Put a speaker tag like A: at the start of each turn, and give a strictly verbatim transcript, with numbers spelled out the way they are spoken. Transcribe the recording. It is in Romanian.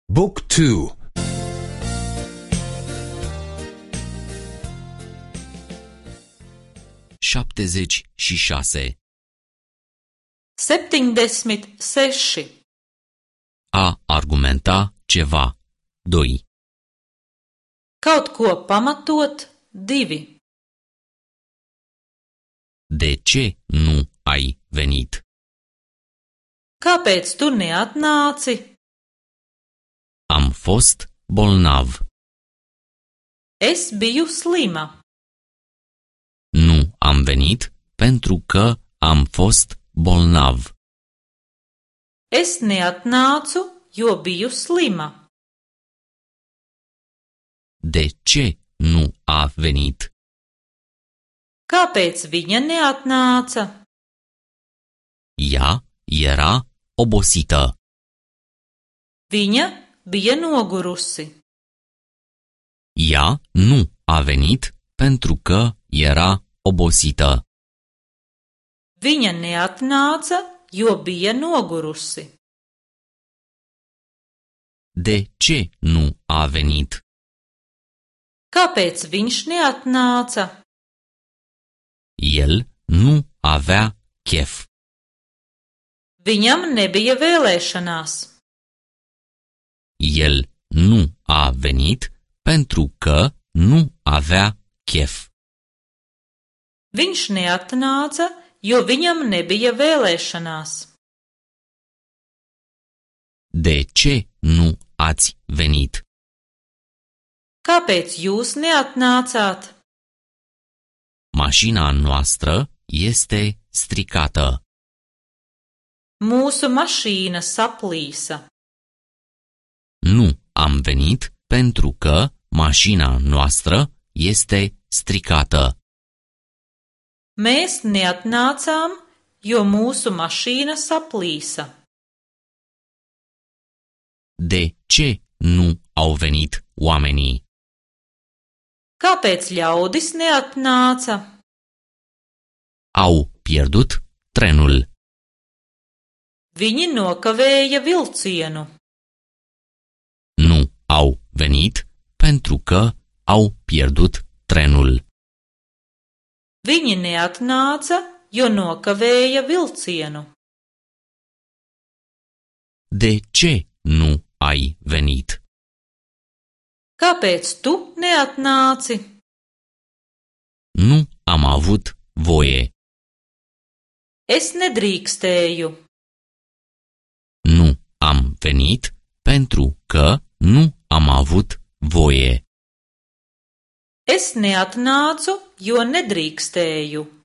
A: Book two.
B: șaptezeci și șase.
C: Septiņdesmit seši.
B: A argumenta ceva. doi.
C: Kaut ko pamatot. divi.
B: De ce nu ai venit?
C: Kāpēc tu neatnāci?
B: Am fost bolnav.
C: Es biju slima.
B: Nu am venit pentru că am fost bolnav.
C: Es neatnācu, jo biju slima.
B: De ce nu a venit?
C: Kāpēc viņa neatnāca?
B: Ea era obosită.
C: Viņa bija nogurusi.
B: Ea nu a venit pentru că era obosită.
C: Viņa neatnāca, jo bija nogurusi.
B: De ce nu a venit?
C: Kāpēc viņš neatnāca?
B: El nu avea chef.
C: Viņam nebija vēlēšanās.
B: El nu a venit pentru că nu avea chef.
C: Viņš neatnāca, jo viņam nebija vēlēšanās.
B: De ce nu ați venit?
C: Kāpēc jūs neatnācāt?
B: Mașina noastră este stricată.
C: Mūsu mašīna saplīsa.
B: Nu am venit pentru că mașina noastră este stricată.
C: Mēs neatnācām, jo mūsu mašīna saplīsa.
B: De ce nu au venit oamenii?
C: Kāpēc ļaudis neatnāca?
B: Au pierdut trenul.
C: Viņi nokavēja vilcienu.
B: Nu au venit pentru că au pierdut trenul.
C: Viņi neatnāca, jo nokavēja vilcienu.
B: De ce nu ai venit?
C: Kāpēc tu neatnāci?
B: Nu am avut voie.
C: Es nedrīkstēju.
B: Nu am venit pentru că nu am avut voie.
C: Es neatnācu, jo nedrīkstēju.